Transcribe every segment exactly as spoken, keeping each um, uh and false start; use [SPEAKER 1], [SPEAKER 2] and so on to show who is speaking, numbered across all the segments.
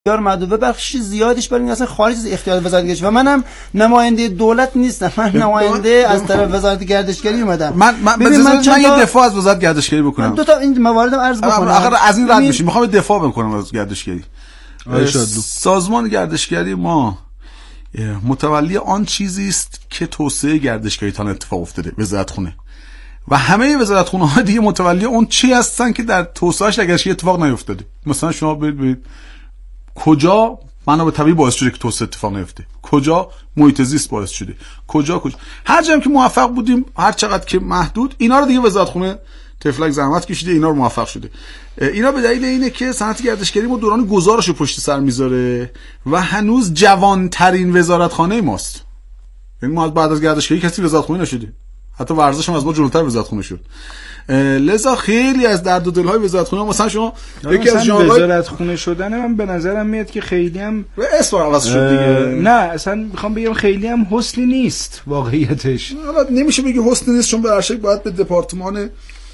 [SPEAKER 1] اختیار محدود و بخش زیادیش برای اصلا خارج از اختیار وزارت گردشگری و منم نماینده دولت نیستم، من نماینده از طرف وزارت گردشگری اومدم.
[SPEAKER 2] من من من, من یه دفاع از وزارت گردشگری بکنم.
[SPEAKER 1] دو تا این مواردم عرض بکنم.
[SPEAKER 2] آخر از این رد میشیم، میخوام دفاع بکنم از گردشگری. سازمان گردشگری ما متولی آن چیزی است که توسعه گردشگری تا اتفاق افتاده، وزارت خونه. و همه وزارت خونه ها دیگه متولی اون چی هستن که در توسعهش گردشگری اتفاق نیفتاده. مثلا شما ببینید کجا منابع طبیعی باعث شده که توسعه اتفاق نیفته، کجا محیط زیست باعث شده، کجا کجا هر جایی که موفق بودیم، هر چقدر که محدود، اینا رو دیگه وزارت خونه تفلک زحمت کشیده، اینا رو موفق شده. اینا به دلیل اینه که صنعت گردشگری ما دوران گذارشو پشت سر میذاره و هنوز جوانترین وزارتخانه ماست. یعنی ما بعد از گردشگری کسی وزارتخونه نشده، حتی ورزش هم از ما جلوتر وزارتخونه شد. لذا خیلی از درد و دلهای وزارتخونه، مثلا شما
[SPEAKER 3] یکی از ژانرهای وزارتخونه شدن من به نظرم میاد که خیلی هم
[SPEAKER 2] اسم عوض شد دیگه.
[SPEAKER 3] نه اصلا میخوام بگم خیلی هم حسنی نیست واقعیتش.
[SPEAKER 2] حالا نمیشه بگی حسنی نیست، چون به هر شکل باید به دپارتمان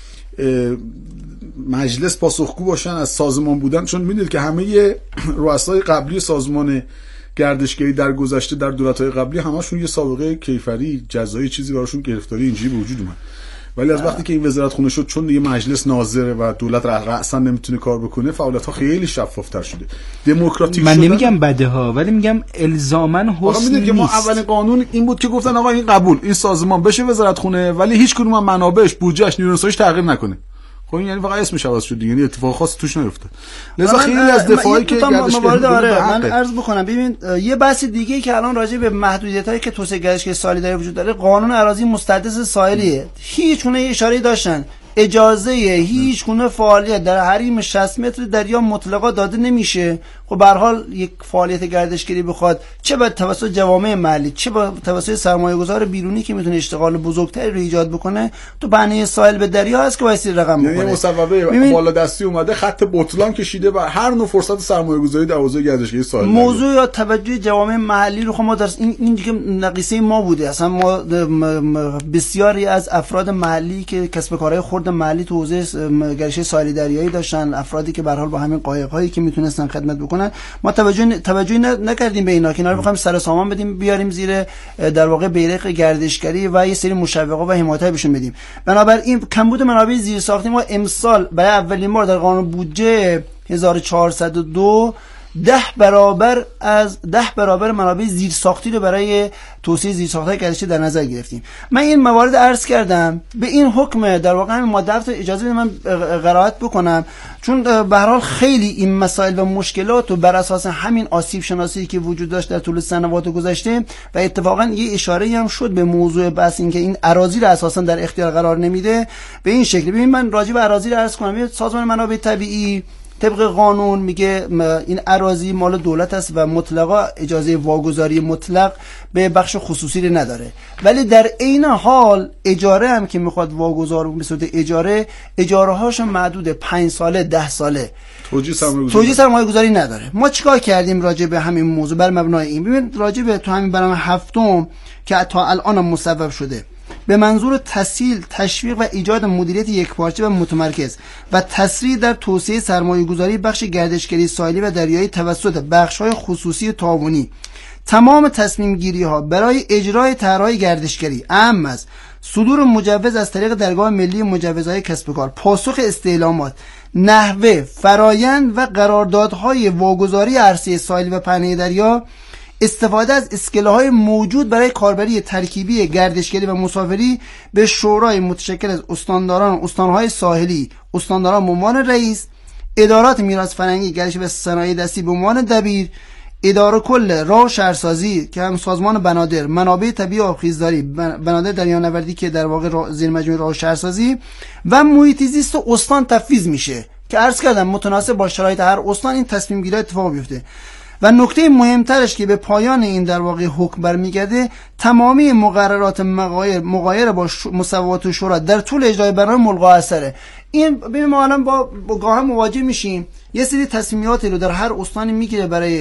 [SPEAKER 2] مجلس پاسخگو باشن از سازمان بودن، چون میدونید که همه رؤسای قبلی سازمان گردشگری در گذشته در دولت‌های قبلی همشون یه سابقه کیفری جزایی چیزی براشون گرفتاری اینجوری به وجود اومد. ولی از وقتی که این وزارت خونه شد، چون دیگه مجلس ناظره و دولت رأسا نمیتونه کار بکنه، فعالیت‌ها خیلی شفاف‌تر شده، دموکراتیک شده.
[SPEAKER 3] من نمیگم بده ها، ولی میگم الزاماً حسن نیست.
[SPEAKER 2] که ما اولین قانون این بود که گفتن آقا این قبول، این سازمان بشه وزارت خونه، ولی هیچ کدوم منابعش، بودجهش، نیروی انسانیش تغییر نکنه. خب این یعنی فقط اسمش عوض شد دیگه، یعنی اتفاق خاصی توش نیفتاد. لذا خیلی از دفاعی که گردشگری
[SPEAKER 1] داره من عرض بکنم. ببین یه بحث دیگه که الان راجع به محدودیتایی که توسعه گردشگری ساحلی داره وجود داره، قانون اراضی مستحدث ساحلیه. هیچ گونه اشاره داشتن اجازه هیچ گونه فعالیت در حریم شصت متر دریا مطلقا داده نمیشه. خب به هر حال یک فعالیت گردشگری بخواد چه به توسط جوامع محلی، چه به توسط سرمایه‌گذار بیرونی که میتونه اشتغال بزرگتری رو ایجاد بکنه، تو بنای ساحل به دریا هست که واسه رقم بکنه.
[SPEAKER 2] یعنی مصوبه بالا دستی اومده، خط بطلان کشیده و هر نوع فرصت سرمایه‌گذاری در حوزه گردشگری ساحل.
[SPEAKER 1] موضوع یا توجه جوامع محلی رو خب ما در این این دیگه نقیصه ما بوده. اصلا ما بسیاری از افراد محلی که کسب کارهای خرد محلی تو حوزه گردشگری ساحلی دریایی داشتن، افرادی که به هر حال با همین قایق‌هایی که میتونستن خدمت بکنن، ما توجه توجهی نکردیم به اینا که اینا رو بخوایم سر سامان بدیم بیاریم زیر در واقع بیرق گردشگری و یه سری مشوقات و حمایت‌ها بهشون بدیم. بنابراین کمبود منابع زیرساختی ما امسال برای اولین بار در قانون بودجه هزار و چهارصد و دو ده برابر از ده برابر منابع زیرساختی رو برای توسعه زیرساخت‌های گردشگری در نظر گرفتیم. من این موارد عرض کردم به این حکم در واقع همین ماده هفت اجازه بدید من قرائت بکنم، چون به هر حال خیلی این مسائل و مشکلات رو بر اساس همین آسیب شناسی که وجود داشت در طول سنوات گذشته و اتفاقا یه اشاره هم شد به موضوع بحث این که این اراضی رو اساسا در اختیار قرار نمیده به این شکل. ببین من راجع به اراضی رو عرض کنم. سازمان منابع طبیعی طبق قانون میگه این اراضی مال دولت است و مطلقا اجازه واگذاری مطلق به بخش خصوصی رو نداره، ولی در عین حال اجاره هم که میخواد واگذار به صورت اجاره، اجاره هاش محدود پنج ساله ده ساله، توجیه سرمایه گذاری نداره. ما چیکار کردیم راجع به همین موضوع بر مبنای این؟ ببین راجع به تو همین برنامه هفتم که تا الان هم مصوب شده به منظور تسهیل، تشویق و ایجاد مدیریت یکپارچه و متمرکز و تسریع در توسعه سرمایه‌گذاری بخش گردشگری ساحلی و دریایی توسط بخش‌های خصوصی تعاونی، تمام تصمیم گیری ها برای اجرای طرح‌های گردشگری اهم از صدور مجوز از طریق درگاه ملی مجوزهای کسب و کار، پاسخ استعلامات، نحوه، فرایند و قراردادهای واگذاری عرصه ساحلی و پهنه دریا، استفاده از اسکله‌های موجود برای کاربری ترکیبی گردشگری و مسافری به شورای متشکل از استانداران استان‌های ساحلی، استانداران به عنوان رئیس، ادارات میراث فرهنگی گردش و صنایع دستی به عنوان دبیر، اداره کل راه و شهرسازی که هم سازمان بنادر، منابع طبیعی آبخیزداری، بنادر دریانوردی که در واقع زیر مجموعه راه و شهرسازی و محیط زیست استان تفویض میشه که عرض کردم متناسب با شرایط هر استان این تصمیم گیری اتفاق بیفته. و نکته مهمترش که به پایان این در واقع حکم برمیگرده، تمامی مقررات مغایر مغایر با مصوبات شورا در طول اجرای برنامه ملغا اثره. این ببین ما الان با گاه مواجه میشیم، یه سری تصمیماتی رو در هر استانی میگیره برای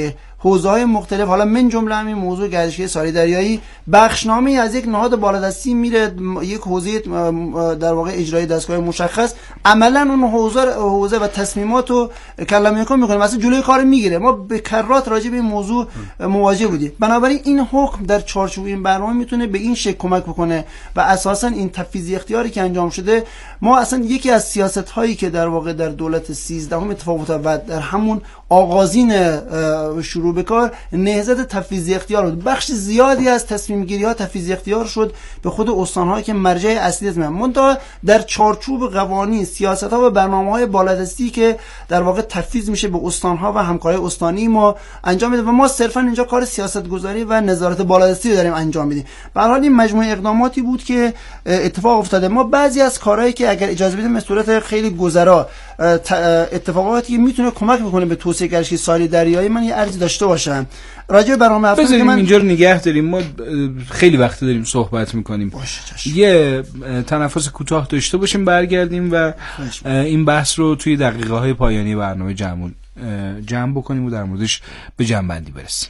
[SPEAKER 1] حوزه‌های مختلف، حالا من جمله همین موضوع گردشگری ساحلی دریایی بخشنامه‌ای از یک نهاد بالادستی میره یک حوزه در واقع اجرای دستگاه مشخص، عملا اون حوزه حوزه و تصمیمات رو کلمه یکم میکنه، مثلا جلوی کار میگیره. ما به کرات راجع به این موضوع مواجه بودیم. بنابراین این حکم در چارچوب این برنامه میتونه به این شکل کمک بکنه و اساسا این تفویض اختیاری که انجام شده، ما اصلا یکی از سیاست هایی که در واقع در دولت سیزدهم اتفاق افتاد در همون آغازین شروع به کار نهضت تفویض اختیار بود. بخش زیادی از تصمیم گیری ها تفویض اختیار شد به خود استان هایی که مرجع اصلی هستند، منتها در چارچوب قوانین، سیاست ها و برنامه های بالادستی که در واقع تفویض میشه به استان ها و همکاری استانی ما انجام میده و ما صرفا اینجا کار سیاست گذاری و نظارت بالادستی رو داریم انجام میدیم. به هر حال این مجموعه اقداماتی بود که اتفاق افتاده. ما بعضی از کارهایی که اگر اجازه بدیم به صورت خیلی گذرا اتفاقاتی که میتونه کمک بکنه به توسعه گردشگری ساحلی دریایی، من یه عرضی داشته باشم راجع به برنامه هفتم که من
[SPEAKER 3] اینجا رو نگه داریم. ما خیلی وقت داریم صحبت میکنیم. یه تنفس کوتاه داشته باشیم، برگردیم و این بحث رو توی دقیقه های پایانی برنامه جمع جمع بکنیم و در موردش به جمع بندی برسیم.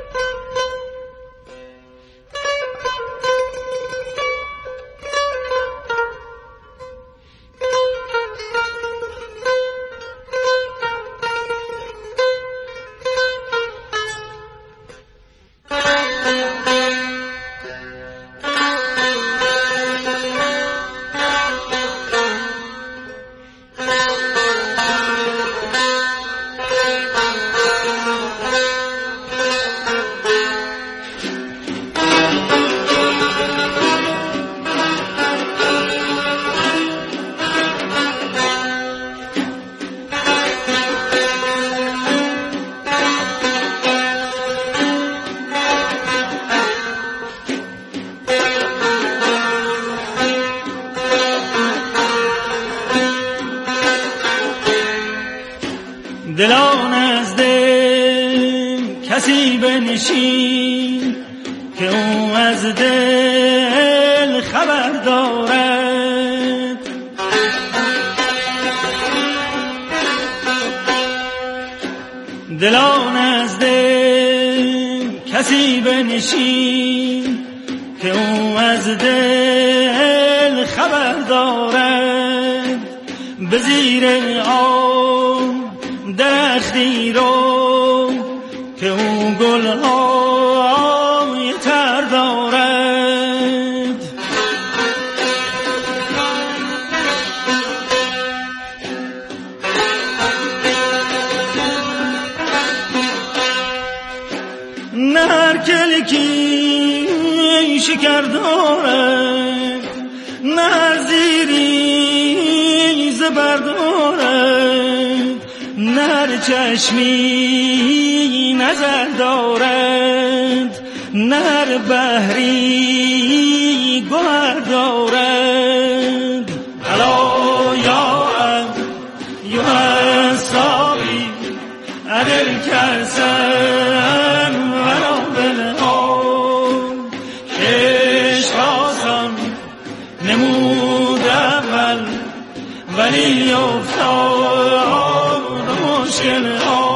[SPEAKER 4] دلان از دل کسی بنشین که او از دل خبر دارد، دلان از دل کسی بنشین که او از دل خبر دارد، به زیر آب درختی رو که اون گل‌های تر دارد، نه هر کلکی شکر دارد، نه هر زیری زبر دارد، نر چشمی نظر دارد، نر بحری گوهر دارد. الا یا ایها الصابی ادل کرسن ولا بالآن، کش آسان نمود اول ولی افتاد مشکل ها.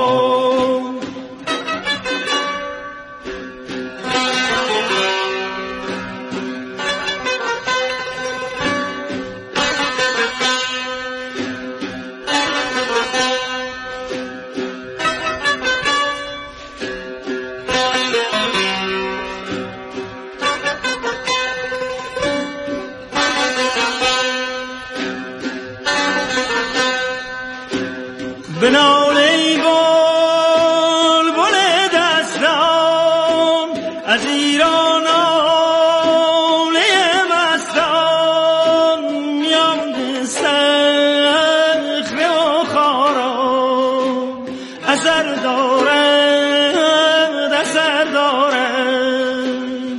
[SPEAKER 4] بنالی بول بول دستان از ایران آله مستان، میان سخر و خاران اثر دارد اثر دارد.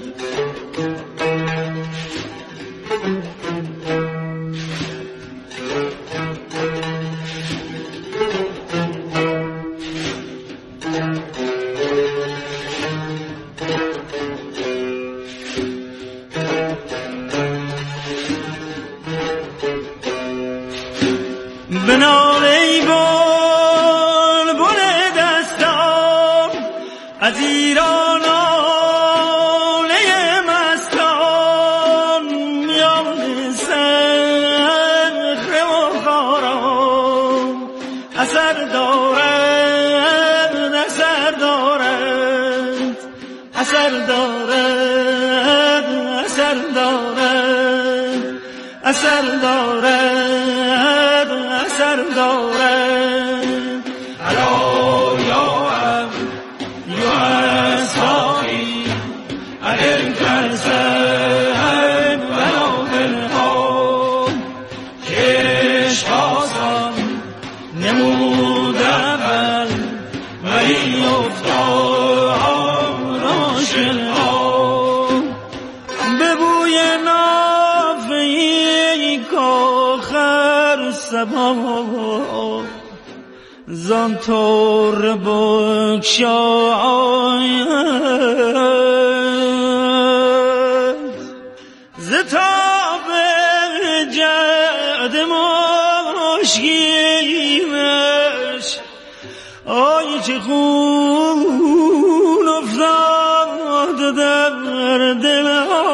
[SPEAKER 4] بنالی بول بول دستان از ایران آله مستان میان صخره و خاران اثر دارد اثر دارد اثر دارد اثر دارد اثر دارد اثر دارد الا یا ام یا اصحابی اگر کسم بلا دلها کش آسان نمود اول ولی افتاد راشل ها به بوی نافهی کاخر سبا زان طور بکشاید ز تاب جد مشکیمش آی چه خون افتاد در دل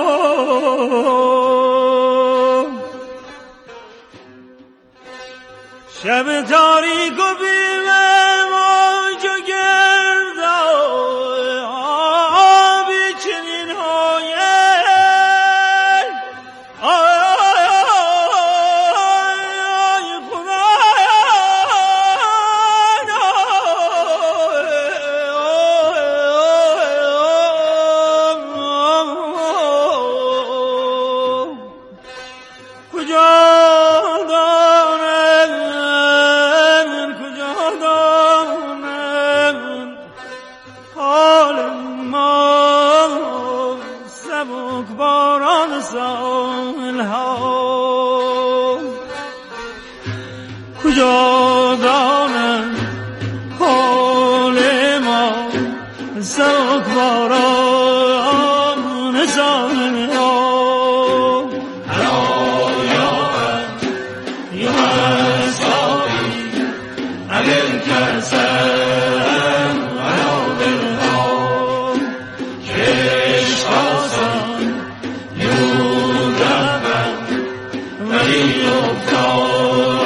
[SPEAKER 4] شب تاریک و بیمه موج و گرد آبی چنین هاید آی خدا کجا کجا دانم حال ما سبکباران ساحل ها الا یا ام یا اصحابی اگر کسم بلا دلها کش آسان نمود اول ولی افتاد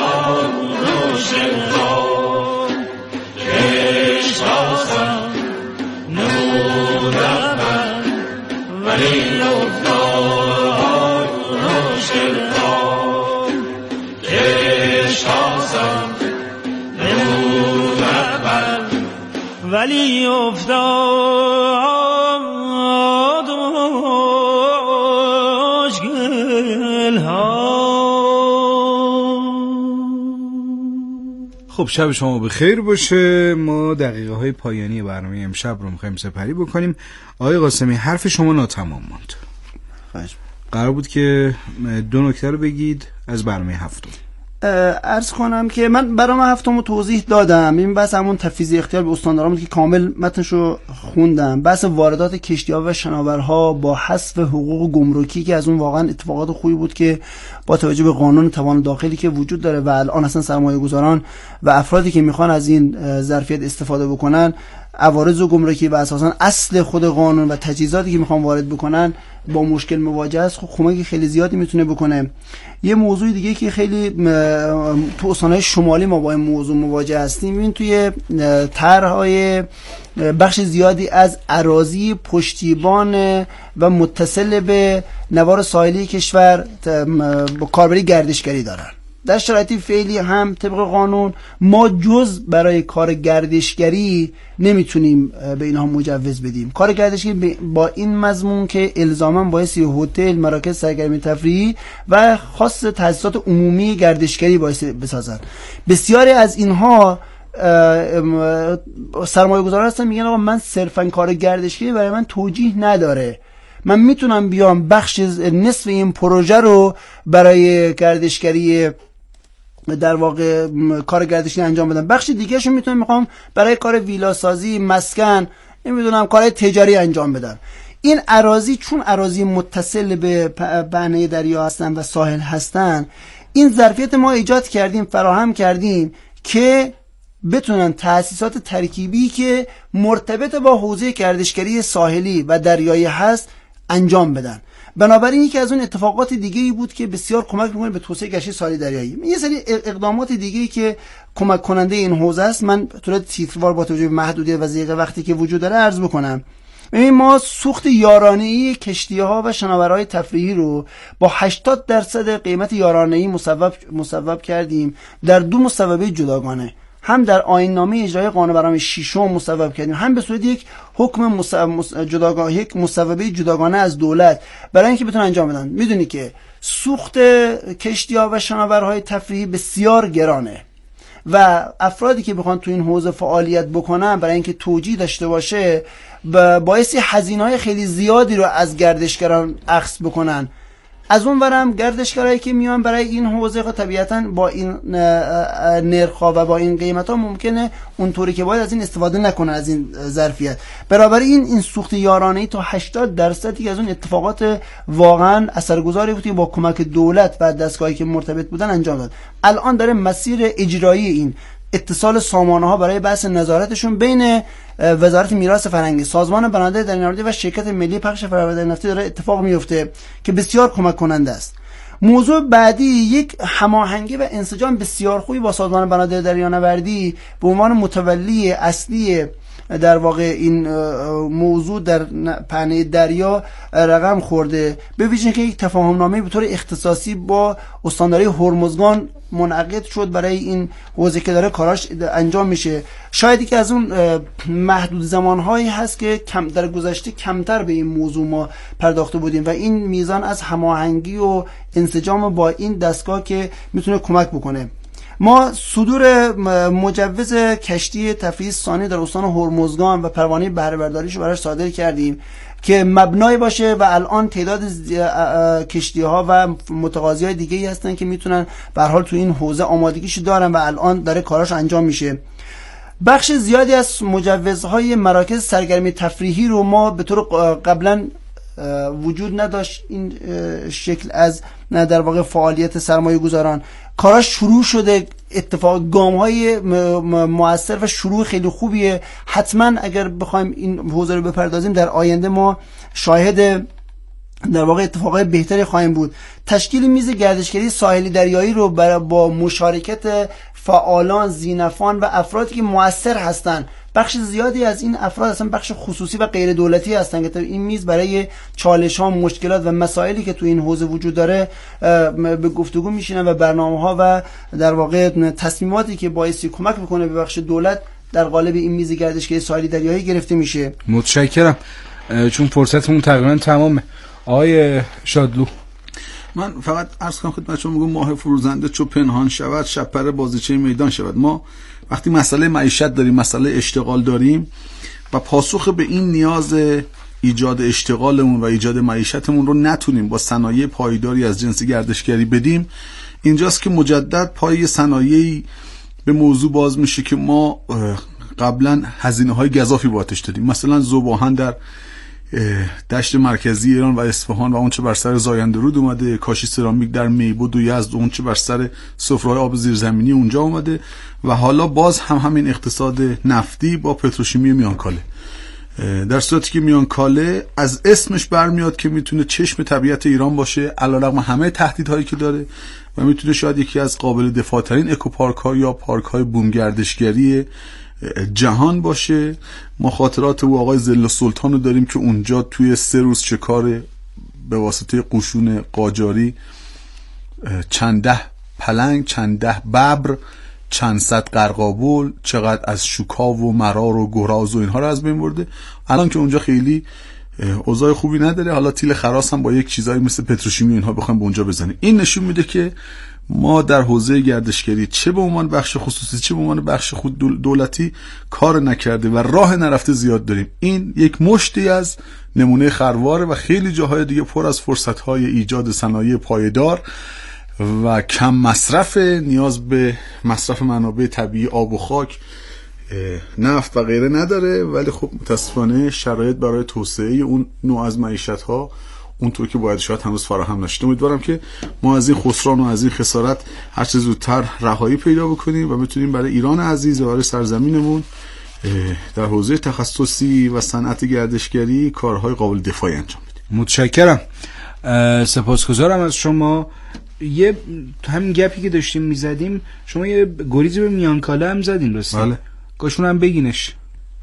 [SPEAKER 4] ولی افتاد روشن ها کش آسان نمود اول ولی افتاد مشکل ها.
[SPEAKER 3] خب شب شما بخیر باشه. ما دقیقه های پایانی برنامه امشب رو میخوایم سپری بکنیم. آقای قاسمی حرف شما ناتمام ماند. قرار بود که دو نکته رو بگید از برنامه هفتم.
[SPEAKER 1] عرض کنم که من برنامه هفتم رو توضیح دادم. این بس همون تفویض اختیار به استانداران بود که کامل متنش رو خوندم. بحث واردات کشتی‌ها و شناورها با حذف حقوق گمرکی که از اون واقعا اتفاقات خوبی بود که با توجه به قانون توان داخلی که وجود داره و الان اصلا سرمایه‌گذاران و افرادی که میخوان از این ظرفیت استفاده بکنن عوارض و گمرکی و اساسا اصل خود قانون و تجهیزاتی که میخوان وارد بکنن با مشکل مواجه است، خب کمک خیلی زیادی میتونه بکنه. یه موضوع دیگه که خیلی تو استان‌های شمالی ما با این موضوع مواجه هستیم، این توی طرح‌های بخش زیادی از اراضی پشتیبان و متصل به نوار ساحلی کشور با کاربری گردشگری دارن. در شرایطی فعلی هم طبق قانون ما جز برای کار گردشگری نمیتونیم به اینها مجوز بدیم. کار گردشگری با این مضمون که الزاما بایستی هتل، مراکز سرگرمی تفریحی و خاص تاسیسات عمومی گردشگری بایستی بسازن. بسیاری از اینها سرمایه‌گذار هستن میگن آقا من صرفا کار گردشگری برای من توجیه نداره، من میتونم بیام بخش نصف این پروژه رو برای گردشگری در واقع کار گردشگری انجام بدم، بخش دیگه شو میتونم میخوام برای کار ویلا سازی، مسکن، نمیدونم کار تجاری انجام بدم. این اراضی چون اراضی متصل به پهنه دریا هستن و ساحل هستن، این ظرفیت ما ایجاد کردیم، فراهم کردیم که بتونن تأسیسات ترکیبی که مرتبط با حوزه گردشگری ساحلی و دریایی هست انجام بدن. بنابراین یکی از اون اتفاقات دیگه‌ای بود که بسیار کمک می‌کنه به توسعه گردشگری ساحلی دریایی. یه سری اقدامات دیگه‌ای که کمک کننده این حوزه است من به طور تیتروار با توجه به محدودیت و ضیق وقتی که وجود داره عرض بکنم. ببین ما سوخت یارانه‌ای کشتی‌ها و شناورهای تفریحی رو با هشتاد درصد قیمت یارانه‌ای مصوب مصوب کردیم در دو مصوبه جداگانه، هم در آیین نامه اجرایی قانون برنامه ششم مصوب کردیم، هم به صورت یک حکم جداگانه، یک مصوبه جداگانه از دولت برای اینکه بتونن انجام بدن. میدونی که سوخت کشتی‌ها و شناورهای تفریحی بسیار گرانه و افرادی که بخوان تو این حوزه فعالیت بکنن برای اینکه توجیه داشته باشه باعث هزینه‌های خیلی زیادی رو از گردشگران اخذ بکنن. از اون ورم گردشگرایی که میان برای این حوزه طبیعتاً با این نرخ‌ها و با این قیمت‌ها ممکنه اونطوری که باید از این استفاده نکنن از این ظرفیت. برابر این این سوخت یارانه‌ای تا هشتاد درصدی از اون اتفاقات واقعاً اثرگذاری بود که با کمک دولت و دستگاهی که مرتبط بودن انجام داد. الان داره مسیر اجرایی این اتصال سامانه‌ها برای بحث نظارتشون بین وزارت میراث فرهنگی، سازمان بنادر دریانوردی و شرکت ملی پخش فرآورده نفتی داره اتفاق میفته که بسیار کمک کننده است. موضوع بعدی یک هماهنگی و انسجام بسیار خوبی با سازمان بنادر دریانوردی به عنوان متولی اصلی در واقع این موضوع در پهنه دریا رقم خورده، به ویژه که یک تفاهم نامه به طور اختصاصی با استانداری هرمزگان منعقد شد برای این حوزه که داره کاراش انجام میشه. شاید که از اون محدود زمانهایی هست که کم در گذشته کمتر به این موضوع ما پرداخته بودیم و این میزان از هماهنگی و انسجام با این دستگاه که میتونه کمک بکنه. ما صدور مجوز کشتی تفریحی ثانی در استان هرمزگان و پروانه بهره برداریش رو براش صادر کردیم که مبنای باشه و الان تعداد کشتی‌ها و متقاضی‌های دیگه‌ای هستن که میتونن به هر حال تو این حوزه آمادگیشو دارن و الان داره کاراش انجام میشه. بخش زیادی از مجوزهای مراکز سرگرمی تفریحی رو ما به طور قبلا وجود نداشت این شکل از در واقع فعالیت سرمایه گذاران، کاراش شروع شده، اتفاق گام‌های مؤثر و شروع خیلی خوبیه. حتما اگر بخوایم این حوزه رو بپردازیم در آینده ما شاهد در واقع اتفاقای بهتری خواهیم بود. تشکیل میز گردشگری ساحلی دریایی رو با مشارکت فعالان، زینفان و افرادی که مؤثر هستن، بخش زیادی از این افراد اصلا بخش خصوصی و غیر دولتی هستن که این میز برای چالش ها، مشکلات و مسائلی که تو این حوزه وجود داره به گفتگو میشینن و برنامه ها و در واقع تصمیماتی که باعثی کمک بکنه به بخش دولت در قالب این میز گردشگری ساحلی دریایی گرفته میشه.
[SPEAKER 3] متشکرم، چون فرصتمون تقریبا تمامه. آقای شادلو،
[SPEAKER 2] من فقط عرض کنم خدمتتون، میگم ماه فروزنده چو پنهان شود، شپره بازیچه میدان شود. ما وقتی مسئله معیشت داریم، مسئله اشتغال داریم و پاسخ به این نیاز ایجاد اشتغالمون و ایجاد معیشتمون رو نتونیم با صنایع پایداری از جنس گردشگری بدیم، اینجاست که مجدد پای صنایعی به موضوع باز میشه که ما قبلا هزینه‌های گزافی بابتش دادیم. مثلا ذوب‌آهن در دشت مرکزی ایران و اصفهان و اون چه بر سر زاینده رود اومده، کاشی سرامیک در میبود و یزد، اون چه بر سر سفره‌های آب زیرزمینی اونجا اومده و حالا باز هم همین اقتصاد نفتی با پتروشیمی میانکاله. در صورتی که میانکاله از اسمش برمیاد که میتونه چشم طبیعت ایران باشه علیرغم همه تهدیدهایی که داره و میتونه شاید یکی از قابل دفاع ترین اکوپارک‌ها یا پارک‌های بومگردشگری جهان باشه. ما خاطرات او آقای ظل سلطان رو داریم که اونجا توی سه روز شکار به واسطه قشون قاجاری چند ده پلنگ، چند ده ببر، چند صد قرقابل، چقدر از شوکاو و مرار و گراز و اینها رو از بین برده. الان که اونجا خیلی اوضاع خوبی نداره، حالا تیل خراس هم با یک چیزایی مثل پتروشیمی اینها بخوایم به اونجا بزنیم. این نشون میده که ما در حوزه گردشگری چه به عنوان بخش خصوصی چه به عنوان بخش خود دولتی کار نکرده و راه نرفته زیاد داریم. این یک مشتی از نمونه خرواره و خیلی جاهای دیگه پر از فرصت‌های ایجاد صنایع پایدار و کم مصرف، نیاز به مصرف منابع طبیعی، آب و خاک، نفت و غیره نداره، ولی خب متاسفانه شرایط برای توسعه اون نوع از معیشت‌ها اونطور که باید شاید هنوز فراهم نشده. امیدوارم که ما از این خسران و از این خسارت هر چه زودتر رهایی پیدا بکنیم و بتونیم برای ایران عزیز و برای سرزمینمون در حوزه تخصصی و صنعت گردشگری کارهای قابل دفاعی انجام بدیم.
[SPEAKER 3] متشکرم، سپاسگزارم از شما. یه همین گپی که داشتیم میزدیم شما یه گریزی به میانکاله هم زدین راستی؟
[SPEAKER 2] بله.
[SPEAKER 3] گاشون هم بگینش.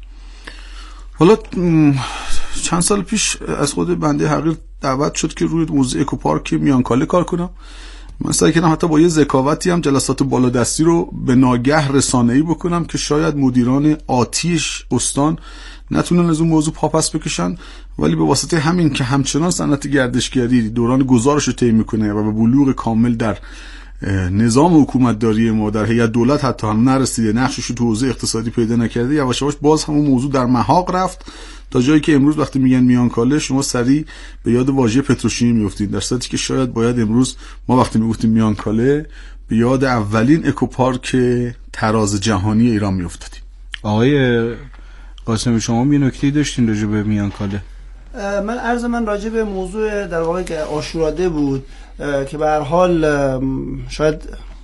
[SPEAKER 2] حالا چند سال پیش از خود بنده حقیر دعوت شد که روی موزه اکوپارک میانکاله کار کنم. من سعی کردم حتی با یه ذکاوتی هم جلسات بالادستی رو به ناگه رسانه‌ای بکنم که شاید مدیران آتیش استان نتونن از اون موضوع پاپس بکشن، ولی به واسطه همین که همچنان صنعت گردشگری دوران گذارش رو طی میکنه و به بلوغ کامل در نظام حکومتداری ما در هیئت دولت حتی هم نرسیده، نقشش رو تو حوزه اقتصادی پیدا نکرده، یواش یواش باز همون موضوع در محاق رفت تا جایی که امروز وقتی میگن میانکاله شما سریع به یاد واژه پتروشیمی میافتید، در صورتی که شاید باید امروز ما وقتی میگفتیم میانکاله به یاد اولین اکوپارک تراز جهانی ایران میافتادیم.
[SPEAKER 3] آقای قاسمی شما یه نکته داشتین راجع به میانکاله؟
[SPEAKER 1] من عرض من راجع به موضوع در واقع که آشوراده بود که به هر حال شاید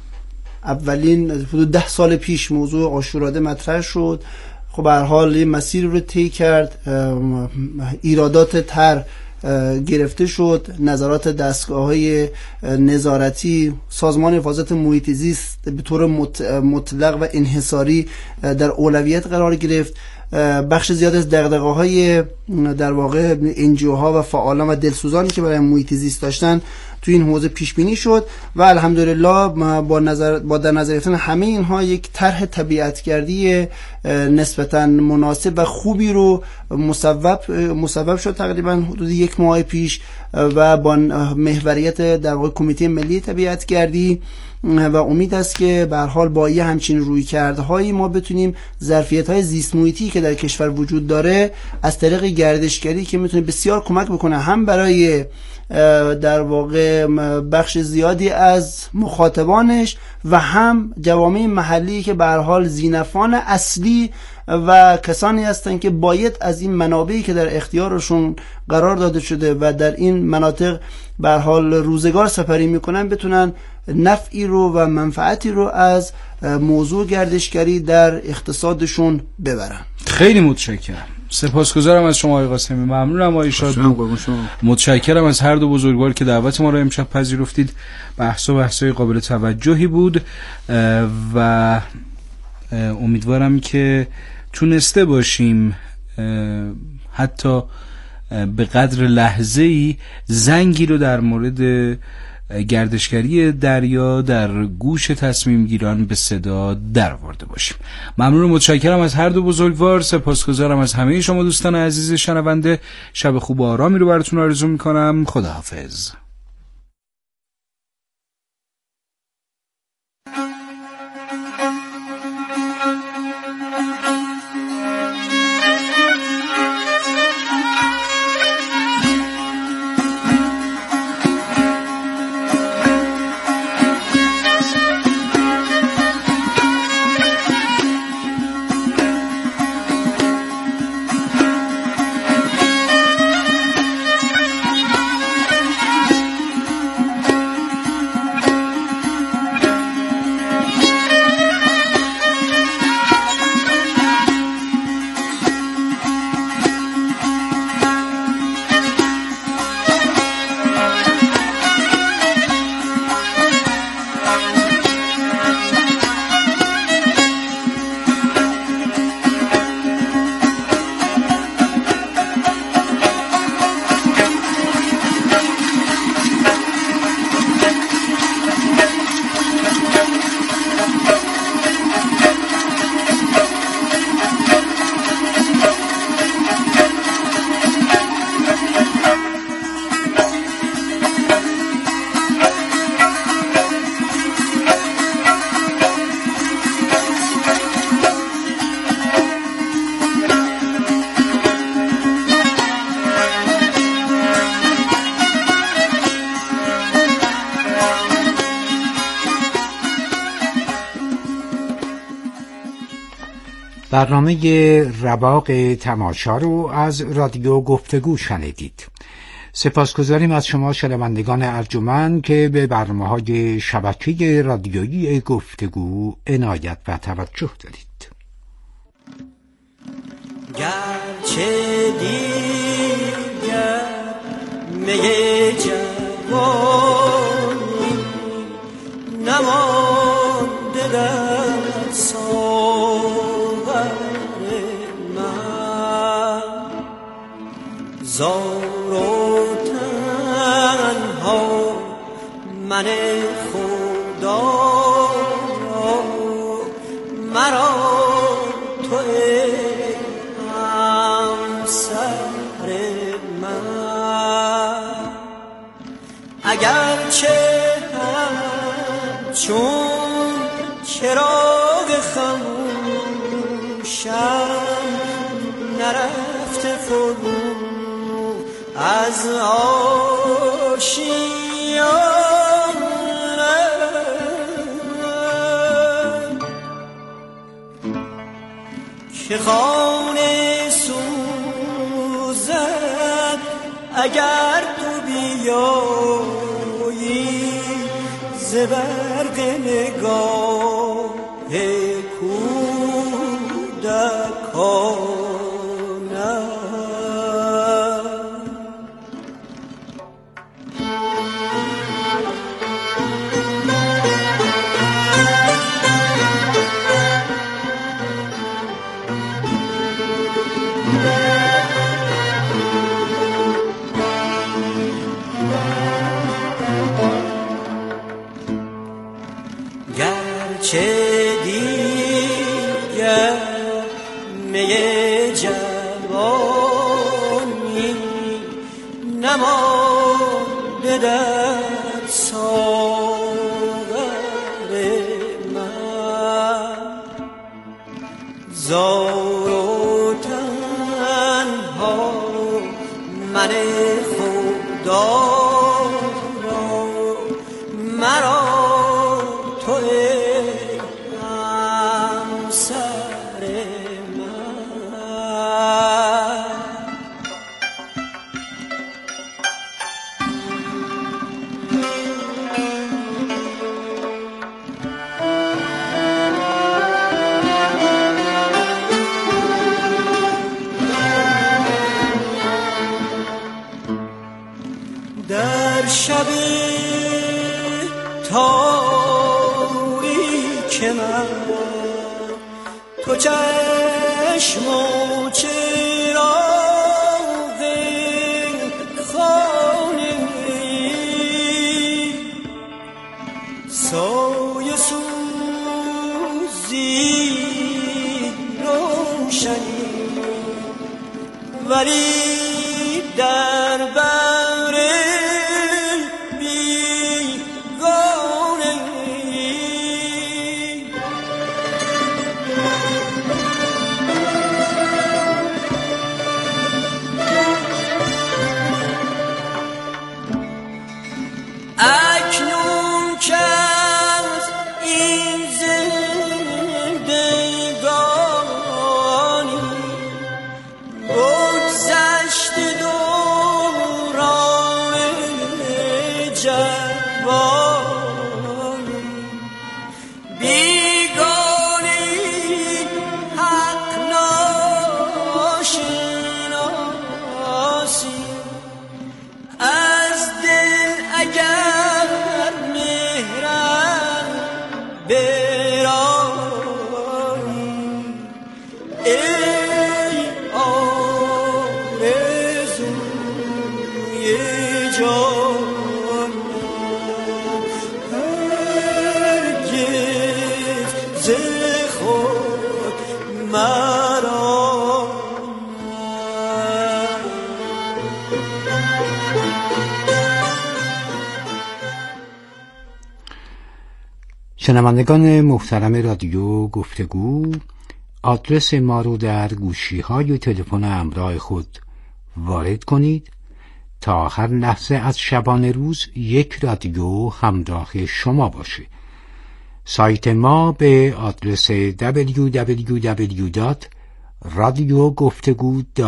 [SPEAKER 1] اولین حدود ده سال پیش موضوع آشوراده مطرح شد. خب به هر حال یه مسیر رو طی کرد، ایرادات تر گرفته شد، نظرات دستگاه‌های نظارتی، سازمان حفاظت محیط زیست به طور مطلق و انحصاری در اولویت قرار گرفت. بخش زیاد از دغدغه‌های در واقع انجیوها و فعالان و دلسوزانی که برای محیط زیست داشتن تو این حوزه پیش بینی شد و الحمدلله با نظر با در نظر گرفتن همه اینها یک طرح طبیعتگردی نسبتاً مناسب و خوبی رو مصوب مصوب شد تقریبا حدود یک ماه پیش و با محوریت در واقع کمیته ملی طبیعتگردی و امید است که به هر حال با یه همچین رویکردهایی ما بتونیم ظرفیت‌های زیست محیطی که در کشور وجود داره از طریق گردشگری که میتونه بسیار کمک بکنه هم برای در واقع بخش زیادی از مخاطبانش و هم جوامع محلی که به هر حال ذینفعان اصلی و کسانی هستند که باید از این منابعی که در اختیارشون قرار داده شده و در این مناطق به هر حال روزگار سپری میکنن بتونن نفعی رو و منفعتی رو از موضوع گردشگری در اقتصادشون ببرن.
[SPEAKER 3] خیلی متشکرم، سپاسگزارم از شما آقای قاسمی. ممنونم آقای شادبو. متشکرم از هر دو بزرگوار که دعوت ما رو امشب پذیرفتید. بحث و بحث‌های قابل توجهی بود و امیدوارم که تونسته باشیم حتی به قدر لحظه‌ای زنگی رو در مورد گردشگری دریا در گوش تصمیم گیران به صدا در آورده باشیم. ممنون و متشکرم از هر دو بزرگوار. سپاسگزارم از همه شما دوستان عزیز شنونده. شب خوب و آرامی رو براتون آرزو میکنم. خداحافظ.
[SPEAKER 5] برنامه رواق تماشا رو از رادیو گفتگو شنیدید. سپاسگزاریم از شما شنوندگان ارجمند که به برنامه‌های شبکه رادیویی گفتگو عنایت و توجه دارید.
[SPEAKER 6] گرچه دیگر می جوانی نمانده در ساغر من، زار و تنها من خدا مرا تو همسر من، اگرچه همچون چراغ خموشم نرفته فرو از آشیانم، که خانه سوزد اگر تو بیایی ز برق نگاه کودکانم. چه دیگر می جوانی نمانده در ساغر من، زار و تنها من خدا مرا تو در شب تاریک من تو چشم و چراغ خانه سایه سوزی روشنی، ولی در بر بیگانه اکنون که از این زندگانی بگذشت دوران جوانی، بیگانه حق ناشناسی از دل اگر مهرم برانی، ای آرزوی جانم هرگز ز خود مرا.
[SPEAKER 5] شنوندگان محترم رادیو گفتگو، آدرس ما رو در گوشی های تلفن همراه خود وارد کنید تا هر لحظه از شبانه روز یک رادیو همراه شما باشه. سایت ما به آدرس دبلیو دبلیو دبلیو دات رادیو گفتگو